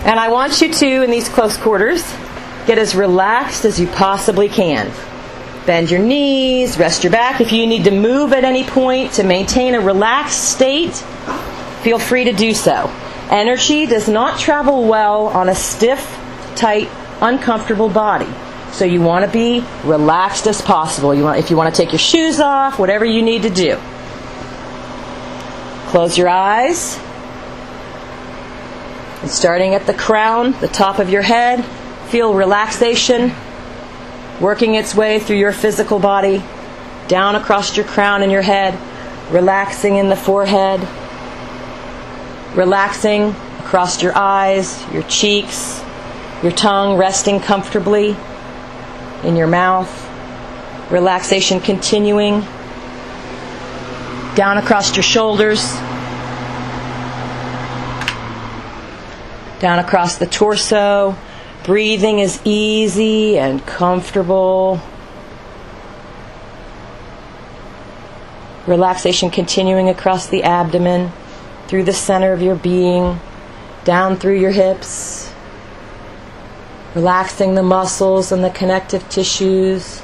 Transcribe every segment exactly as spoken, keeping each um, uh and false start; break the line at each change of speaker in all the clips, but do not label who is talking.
And I want you to, in these close quarters, get as relaxed as you possibly can. Bend your knees, rest your back. If you need to move at any point to maintain a relaxed state, feel free to do so. Energy does not travel well on a stiff, tight, uncomfortable body. So you want to be relaxed as possible. You want, if you want to take your shoes off, whatever you need to do. Close your eyes. And starting at the crown, the top of your head, feel relaxation working its way through your physical body, down across your crown and your head, relaxing in the forehead, relaxing across your eyes, your cheeks, your tongue resting comfortably in your mouth, relaxation continuing down across your shoulders, down across the torso. Breathing is easy and comfortable. Relaxation continuing across the abdomen, through the center of your being, down through your hips. Relaxing the muscles and the connective tissues.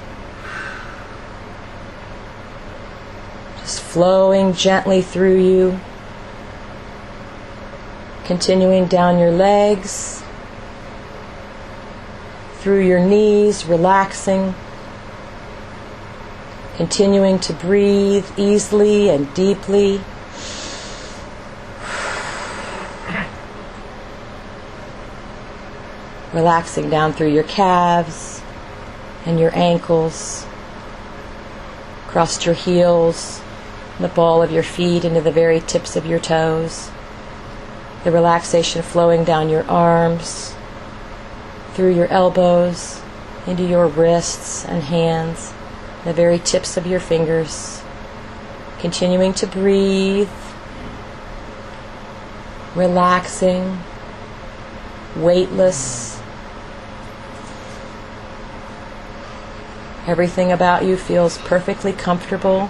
Just flowing gently through you. Continuing down your legs, through your knees, relaxing. Continuing to breathe easily and deeply. Relaxing down through your calves and your ankles, across your heels, the ball of your feet into the very tips of your toes. The relaxation flowing down your arms, through your elbows, into your wrists and hands, the very tips of your fingers. Continuing to breathe, relaxing, weightless. Everything about you feels perfectly comfortable.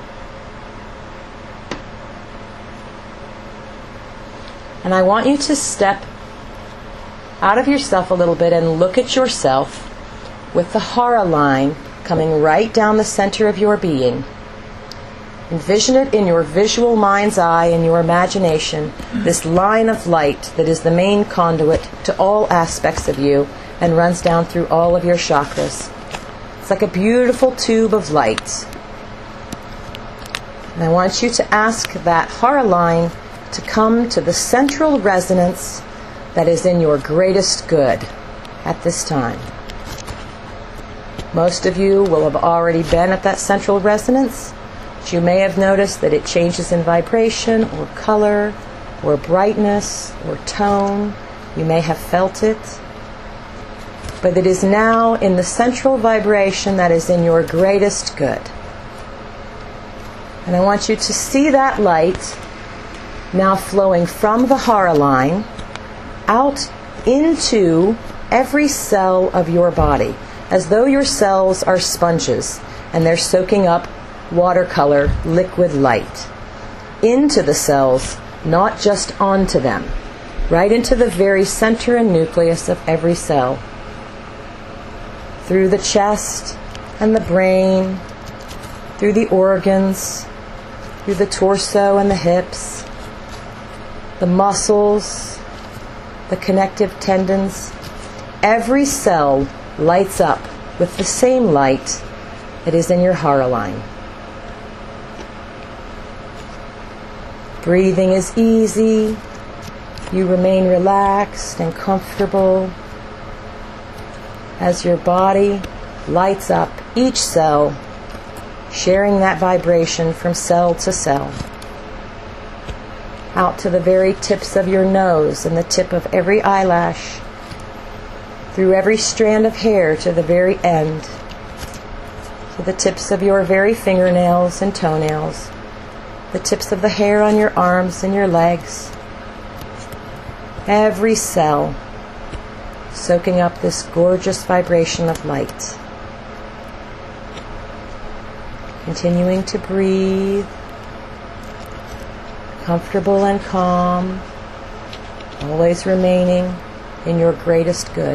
And I want you to step out of yourself a little bit and look at yourself with the hara line coming right down the center of your being. Envision it in your visual mind's eye, in your imagination, this line of light that is the main conduit to all aspects of you and runs down through all of your chakras. It's like a beautiful tube of light. And I want you to ask that hara line to come to the central resonance that is in your greatest good at this time. Most of you will have already been at that central resonance, but you may have noticed that it changes in vibration or color or brightness or tone. You may have felt it. But it is now in the central vibration that is in your greatest good. And I want you to see that light now flowing from the hara line out into every cell of your body, as though your cells are sponges and they're soaking up watercolor liquid light into the cells, not just onto them, right into the very center and nucleus of every cell, through the chest and the brain, through the organs, through the torso and the hips, the muscles, the connective tendons. Every cell lights up with the same light that is in your hara line. Breathing is easy. You remain relaxed and comfortable as your body lights up each cell, sharing that vibration from cell to cell, out to the very tips of your nose and the tip of every eyelash, through every strand of hair to the very end, to the tips of your very fingernails and toenails, the tips of the hair on your arms and your legs. Every cell soaking up this gorgeous vibration of light. Continuing to breathe, comfortable and calm, always remaining in your greatest good.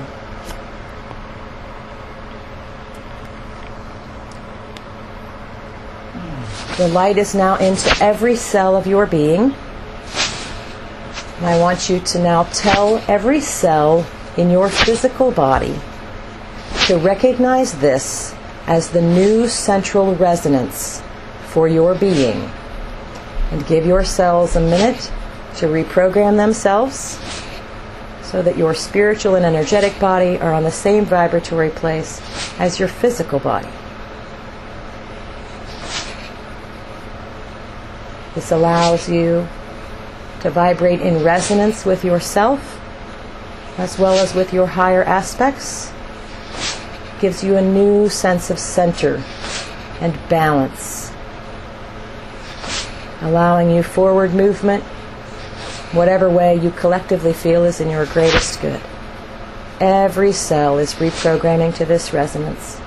The light is now into every cell of your being. And I want you to now tell every cell in your physical body to recognize this as the new central resonance for your being. And give your cells a minute to reprogram themselves so that your spiritual and energetic body are on the same vibratory place as your physical body. This allows you to vibrate in resonance with yourself as well as with your higher aspects. Gives you a new sense of center and balance, allowing you forward movement, whatever way you collectively feel is in your greatest good. Every cell is reprogramming to this resonance.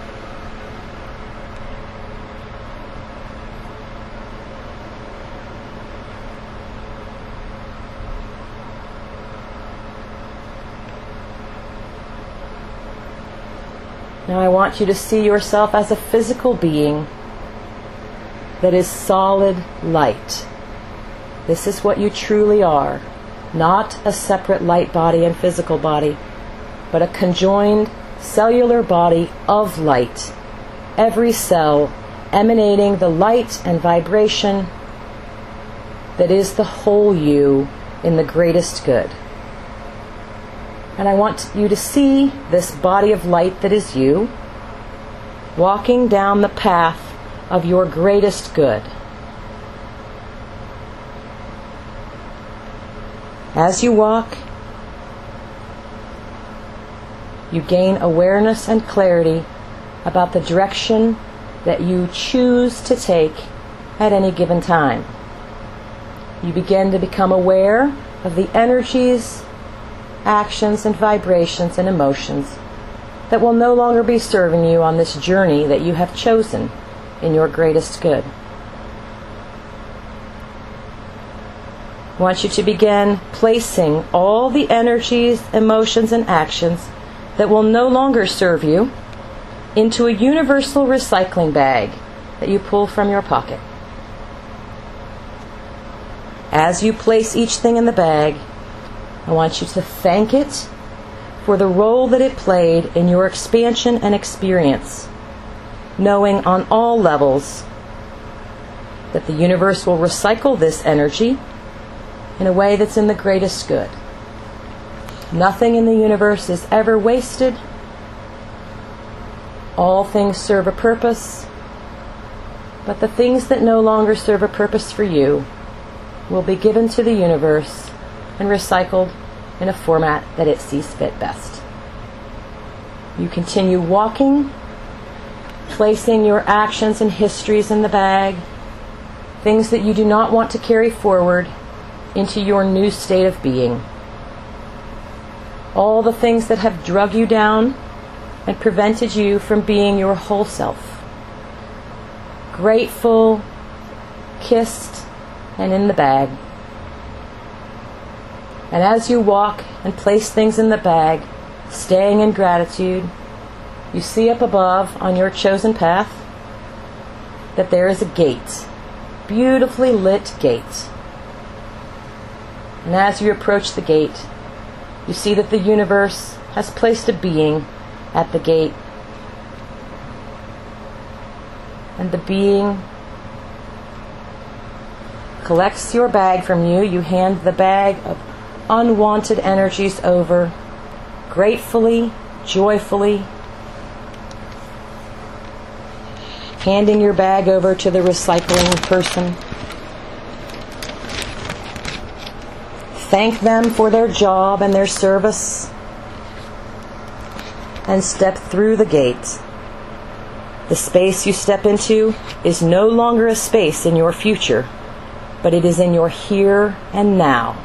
Now I want you to see yourself as a physical being that is solid light. This is what you truly are, not a separate light body and physical body, but a conjoined cellular body of light. Every cell emanating the light and vibration that is the whole you in the greatest good. And I want you to see this body of light that is you walking down the path of your greatest good. As you walk, you gain awareness and clarity about the direction that you choose to take at any given time. You begin to become aware of the energies, actions and vibrations and emotions that will no longer be serving you on this journey that you have chosen in your greatest good. I want you to begin placing all the energies, emotions, and actions that will no longer serve you into a universal recycling bag that you pull from your pocket. As you place each thing in the bag, I want you to thank it for the role that it played in your expansion and experience, knowing on all levels that the universe will recycle this energy in a way that's in the greatest good. Nothing in the universe is ever wasted. All things serve a purpose, but the things that no longer serve a purpose for you will be given to the universe and recycled in a format that it sees fit best. You continue walking, placing your actions and histories in the bag, things that you do not want to carry forward into your new state of being. All the things that have drug you down and prevented you from being your whole self. Grateful, kissed, and in the bag. And as you walk and place things in the bag, staying in gratitude, you see up above on your chosen path that there is a gate, beautifully lit gate. And as you approach the gate, you see that the universe has placed a being at the gate. And the being collects your bag from you. You hand the bag of unwanted energies over, gratefully, joyfully, handing your bag over to the recycling person. Thank them for their job and their service, and step through the gate. The space you step into is no longer a space in your future, but it is in your here and now.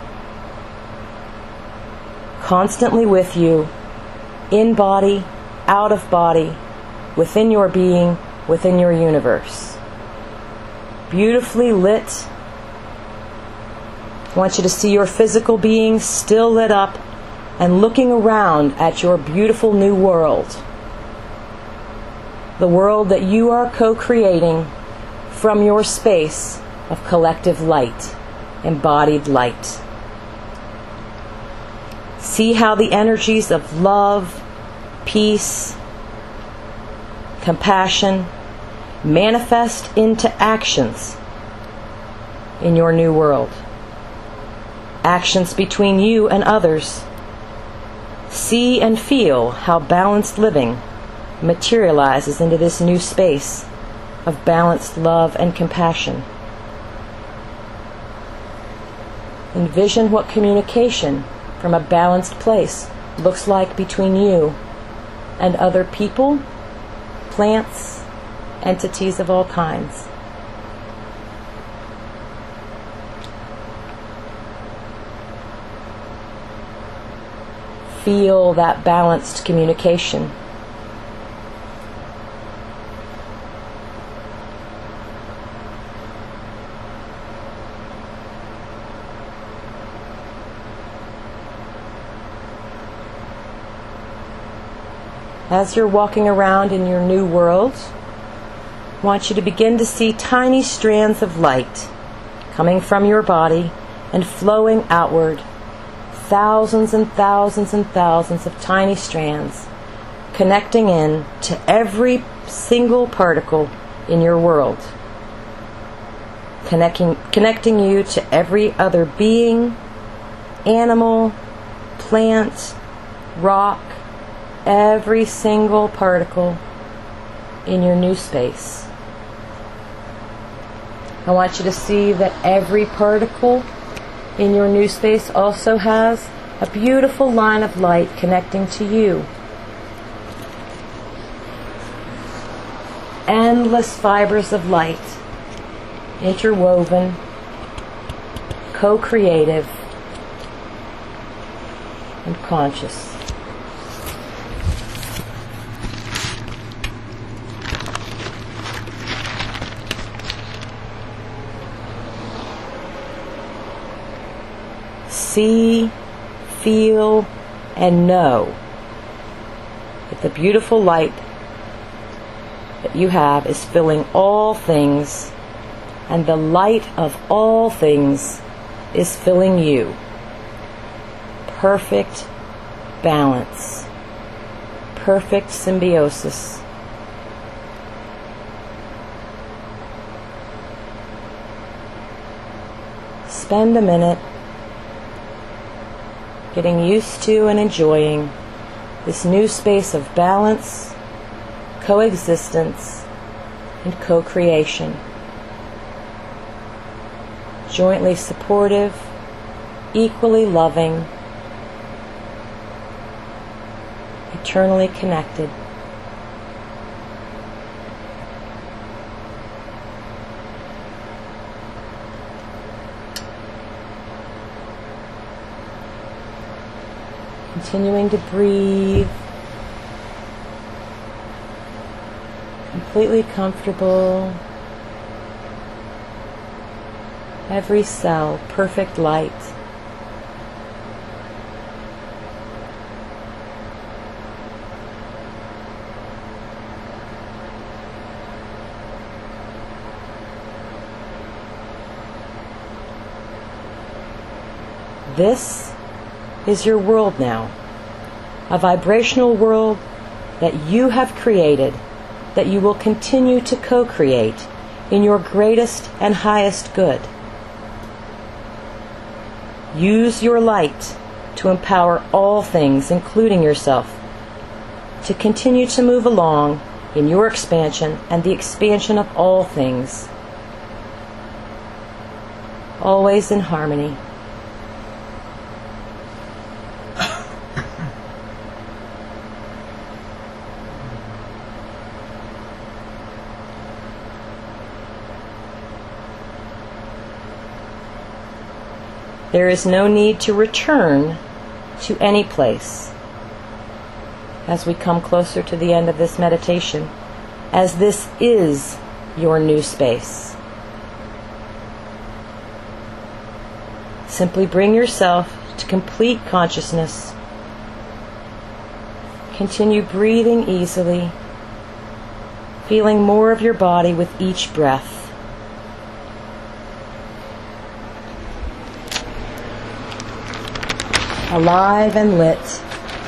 Constantly with you, in body, out of body, within your being, within your universe. Beautifully lit. I want you to see your physical being still lit up and looking around at your beautiful new world. The world that you are co-creating from your space of collective light, embodied light. See how the energies of love, peace, compassion manifest into actions in your new world. Actions between you and others. See and feel how balanced living materializes into this new space of balanced love and compassion. Envision what communication from a balanced place looks like between you and other people, plants, entities of all kinds. Feel that balanced communication. As you're walking around in your new world, I want you to begin to see tiny strands of light coming from your body and flowing outward. Thousands and thousands and thousands of tiny strands connecting in to every single particle in your world. Connecting, connecting you to every other being, animal, plant, rock, every single particle in your new space. I want you to see that every particle in your new space also has a beautiful line of light connecting to you. Endless fibers of light, interwoven, co-creative, and conscious. See, feel, and know that the beautiful light that you have is filling all things, and the light of all things is filling you. Perfect balance, perfect symbiosis. Spend a minute getting used to and enjoying this new space of balance, coexistence, and co-creation. Jointly supportive, equally loving, eternally connected. Continuing to breathe, completely comfortable, every cell, perfect light. This is your world now, a vibrational world that you have created, that you will continue to co-create in your greatest and highest good. Use your light to empower all things, including yourself, to continue to move along in your expansion and the expansion of all things, always in harmony. There is no need to return to any place as we come closer to the end of this meditation, as this is your new space. Simply bring yourself to complete consciousness Continue breathing easily, feeling more of your body with each breath. Alive and lit.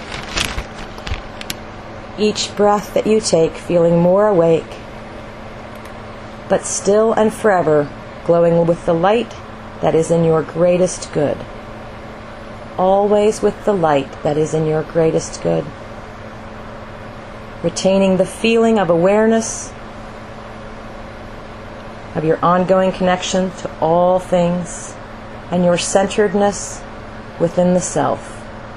Each breath that you take, feeling more awake, but still and forever glowing with the light that is in your greatest good. Always with the light that is in your greatest good. Retaining the feeling of awareness of your ongoing connection to all things and your centeredness within the self.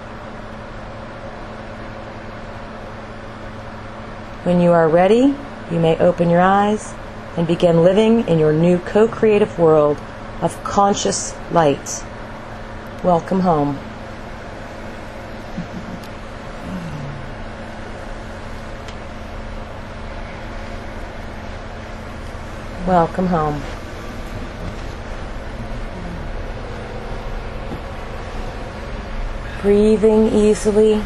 When you are ready, you may open your eyes and begin living in your new co-creative world of conscious light. Welcome home. Welcome home. Breathing easily.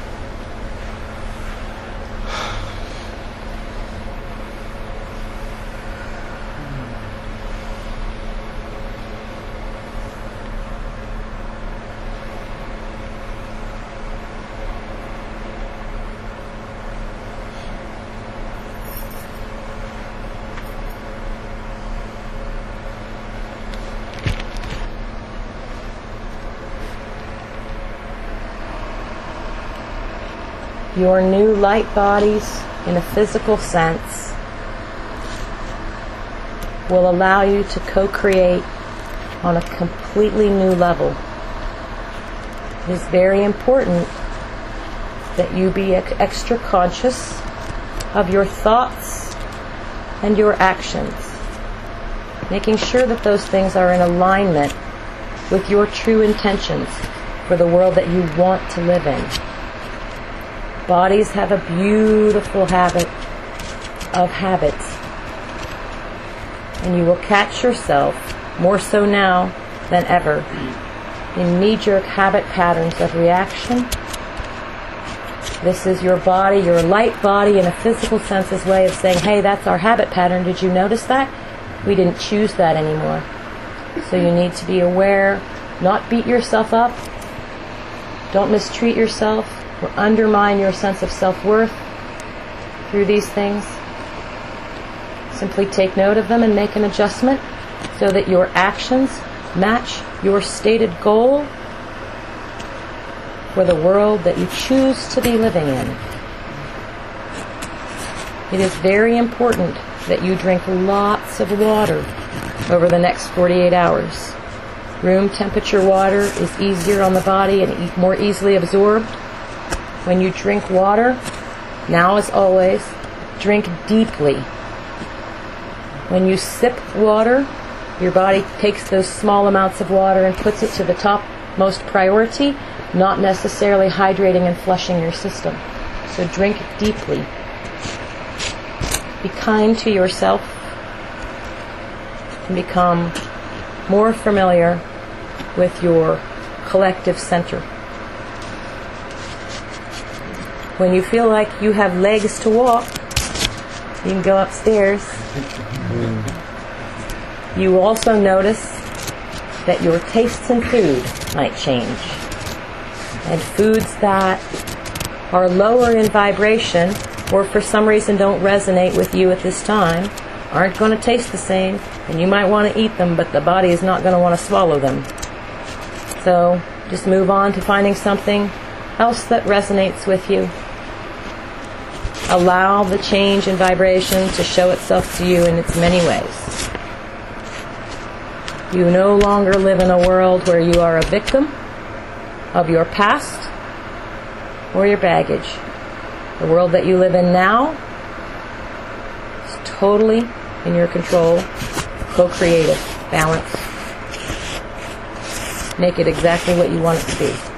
Your new light bodies, in a physical sense, will allow you to co-create on a completely new level. It is very important that you be extra conscious of your thoughts and your actions, making sure that those things are in alignment with your true intentions for the world that you want to live in. Bodies have a beautiful habit of habits, and you will catch yourself, more so now than ever, in knee-jerk habit patterns of reaction. This is your body, your light body, in a physical sense's way of saying, hey, that's our habit pattern. Did you notice that? We didn't choose that anymore. So you need to be aware, not beat yourself up, don't mistreat yourself, or undermine your sense of self-worth through these things. Simply take note of them and make an adjustment so that your actions match your stated goal for the world that you choose to be living in. It is very important that you drink lots of water over the next forty-eight hours. Room temperature water is easier on the body and more easily absorbed. When you drink water, now as always, drink deeply. When you sip water, your body takes those small amounts of water and puts it to the topmost priority, not necessarily hydrating and flushing your system. So drink deeply. Be kind to yourself and become more familiar with your collective center. When you feel like you have legs to walk, you can go upstairs. You will also notice that your tastes in food might change. And foods that are lower in vibration or for some reason don't resonate with you at this time aren't going to taste the same, and you might want to eat them, but the body is not going to want to swallow them. So just move on to finding something else that resonates with you. Allow the change in vibration to show itself to you in its many ways. You no longer live in a world where you are a victim of your past or your baggage. The world that you live in now is totally in your control, co-creative, balance. Make it exactly what you want it to be.